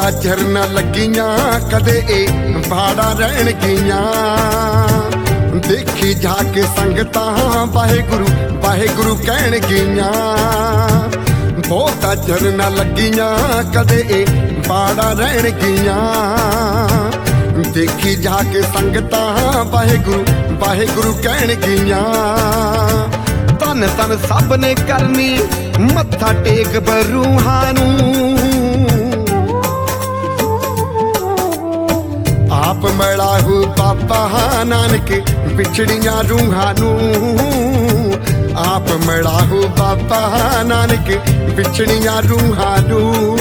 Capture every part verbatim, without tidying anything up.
ਬਹੁਤਾ ਚਿਰ ਨਾ ਲੱਗੀਆਂ ਕਦੇ ਇਹ ਬਾੜਾ ਰਹਿਣ ਗਈਆਂ। ਦੇਖੀ ਜਾ ਕੇ ਸੰਗਤਾਂ ਵਾਹਿਗੁਰੂ ਵਾਹਿਗੁਰੂ ਕਹਿਣ ਗਈਆਂ। ਬਹੁਤਾ ਚਿਰ ਨਾ ਲੱਗੀਆਂ ਕਦੇ ਇਹ ਬਾੜਾ ਰਹਿਣ ਗਈਆਂ। ਦੇਖੀ ਜਾ ਕੇ ਸੰਗਤਾਂ ਵਾਹਿਗੁਰੂ ਵਾਹਿਗੁਰੂ ਕਹਿਣ ਗਈਆਂ। ਤਨ ਤਨ ਸਭ ਨੇ ਕਰਨੀ ਮੱਥਾ ਟੇਕ ਬਰੂਹਾਂ ਨੂੰ। ਆਪ ਮਿਲਾਹੂ ਬਾਬਾ ਨਾਨਕ ਵਿਛੜੀਆਂ ਰੂਹਾਂ ਨੂੰ। ਆਪ ਮਿਲਾਹੂ ਬਾਬਾ ਨਾਨਕ ਵਿਛੜੀਆਂ ਰੂਹਾਂ ਨੂੰ।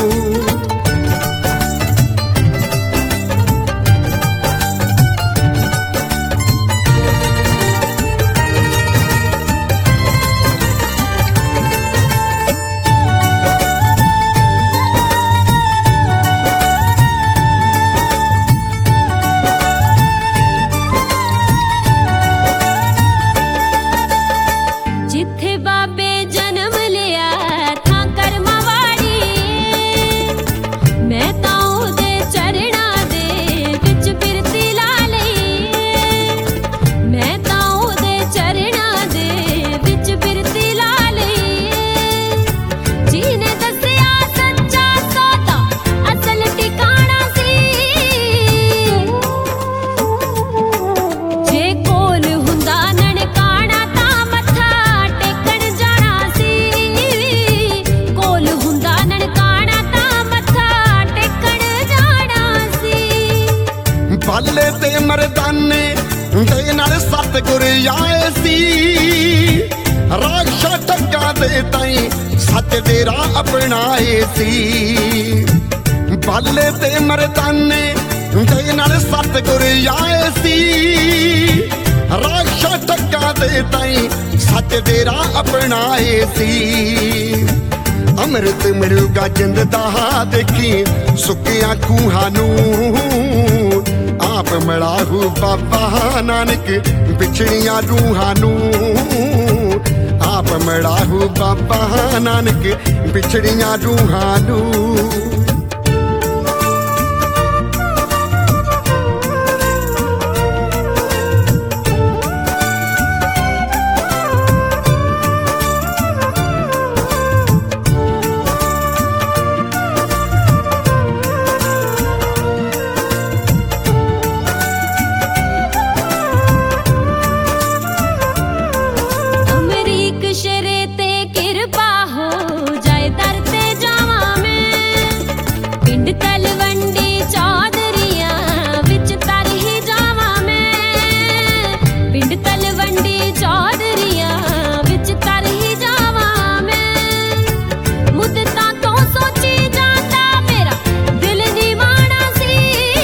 ਜਿੱਥੇ ਬਾਬੇ ਜਨਮ ਲਿਆ ਥਾਂ ਕਰਮਾਂ ਵਾਲੀ, ਮੈਂ ਤਾਂ ਉਹਦੇ ਚਰਨਾਂ ਦੇ ਵਿੱਚ ਬਿਰਤੀ ਲਾ ਲਈ। ਮੈਂ ਤਾਂ ਉਹਦੇ ਚਰਨਾਂ ਦੇ ਵਿੱਚ ਬਿਰਤੀ ਲਾ ਲਈ। ਜਿਹਨੇ ਦੱਸਿਆ ਸੱਚਾ ਸੌਦਾ ਅਸਲ ਟਿਕਾਣਾ ਸੀ। ਜੇ ਕੋਲ ਹੁੰਦਾ ਨਨਕਾਣਾ ਤਾਂ ਮੱਥਾ ਟੇਕਣ ਜਾਣਾ ਸੀ। ਕੋਲ ਹੁੰਦਾ ਨਨਕਾਣਾ ਤਾਂ ਮੱਥਾ ਟੇਕਣ ਜਾਣਾ ਸੀ। ਬਾਲੇ ਤੇ ਮਰਦਾਨੇ ਦੇ ਨਾਲ ਸਤਿਗੁਰ ਆਏ ਸੀ। ਰਾਖਸ਼ਾ ਠੱਗਾਂ ਦੇ ਤਾਈਂ ਸੱਚ ਦੇ ਰਾਹ ਅਪਣਾਏ ਸੀ। ਬਾਲੇ ਤੇ ਮਰਦਾਨੇ ਦੇ ਨਾਲ ਸਤਿਗੁਰ ਆਏ ਸੀ। ਰਾਖਸ਼ਾ ਠੱਗਾਂ ਦੇ ਤਾਈਂ ਸੱਚ ਦੇ ਰਾਹ ਅਪਣਾਏ ਸੀ। ਅੰਮ੍ਰਿਤ ਮਿਲੂਗਾ ਜਿੰਦ ਦਾ ਦੇਖੀ ਸੁੱਕੀਆਂ ਖੂਹਾਂ ਨੂੰ। ਆਪ ਮਿਲਾਹੂ ਬਾਬਾ ਨਾਨਕ ਵਿਛੜੀਆਂ ਰੂਹਾਂ ਨੂੰ। ਆਪ ਮਿਲਾਹੂ ਬਾਬਾ ਨਾਨਕ ਵਿਛੜੀਆਂ ਰੂਹਾਂ ਨੂੰ। ਅਮਰੀਕ ਸ਼ੇਰੇ ਤੇ ਕਿਰਪਾ ਹੋ ਜਾਏ ਦਰ ਤੇ ਜਾਵਾਂ ਮੈਂ। ਪਿੰਡ ਤਲਵੰਡੀ ਚੌਧਰੀਆਂ ਵਿੱਚ ਤਰ ਹੀ ਜਾਵਾਂ ਮੈਂ। ਪਿੰਡ ਤਲਵੰਡੀ ਚੌਧਰੀਆਂ ਵਿੱਚ ਤਰ ਹੀ ਜਾਵਾਂ ਮੈਂ। ਮੁੱਦਤਾਂ ਤੋਂ ਸੋਚੀ ਜਾਂਦਾ ਮੇਰਾ ਦਿਲ ਨਿਵਾਣਾ ਸੀ।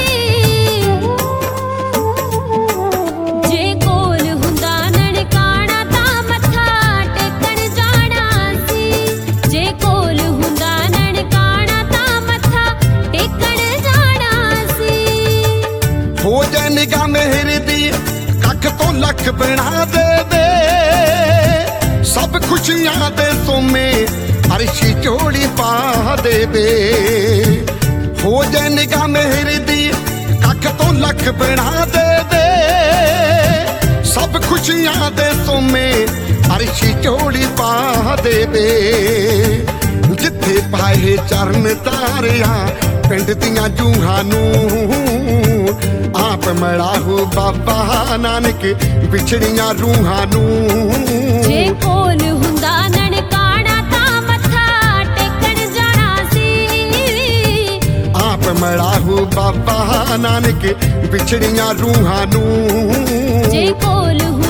ਜੇ ਕੋਲ ਹੁੰਦਾ ਨਨਕਾਣਾ ਤਾਂ ਮੱਥਾ ਟੇਕਣ ਜਾਣਾ ਸੀ। ਜੇ ਕੋਲ ਹੁੰਦਾ ਨਨਕਾਣਾ ਤਾਂ ਮੱਥਾ ਟੇਕਣ ਜਾਣਾ ਸੀ। ਹੋ ਜਾ ਨਿਗਾਹ ਮਿਹਰ ਦੀ ਕੱਖ ਤੋਂ ਲੱਖ ਬਣਾ ਦੇਵੇ। ਸਭ ਖੁਸ਼ੀਆਂ ਦੇ ਸੋਮੇ ਅਰਸ਼ੀ ਝੋਲੀ ਪਾ ਦੇਵੇ। ਹੋ ਜਾ ਨਿਗਾਹ ਮਿਹਰ ਦੀ ਕੱਖ ਤੋਂ ਲੱਖ ਬਣਾ ਦੇਵੇ। ਸਭ ਖੁਸ਼ੀਆਂ ਦੇ ਸੋਮੇ ਅਰਸ਼ੀ ਝੋਲੀ ਪਾ ਦੇਵੇ। ਜਿੱਥੇ ਪਾਏ ਚਰਨ ਤਾਰਿਆ ਪਿੰਡ ਦੀਆਂ ਜੂਹਾਂ ਨੂੰ। ਆਪ ਮਿਲਾਹੂ ਬਾਬਾ ਨਾਨਕ ਵਿਛੜੀਆਂ ਰੂਹਾਂ ਨੂੰ। ਜੇ ਕੋਲ ਹੁੰਦਾ ਨਨਕਾਣਾ ਤਾਂ ਮੱਥਾ ਟੇਕਣ ਜਾਣਾ ਸੀ। ਆਪ ਮਿਲਾਹੂ ਬਾਬਾ ਨਾਨਕ ਵਿਛੜੀਆਂ ਰੂਹਾਂ ਨੂੰ। ਜੇ ਕੋਲ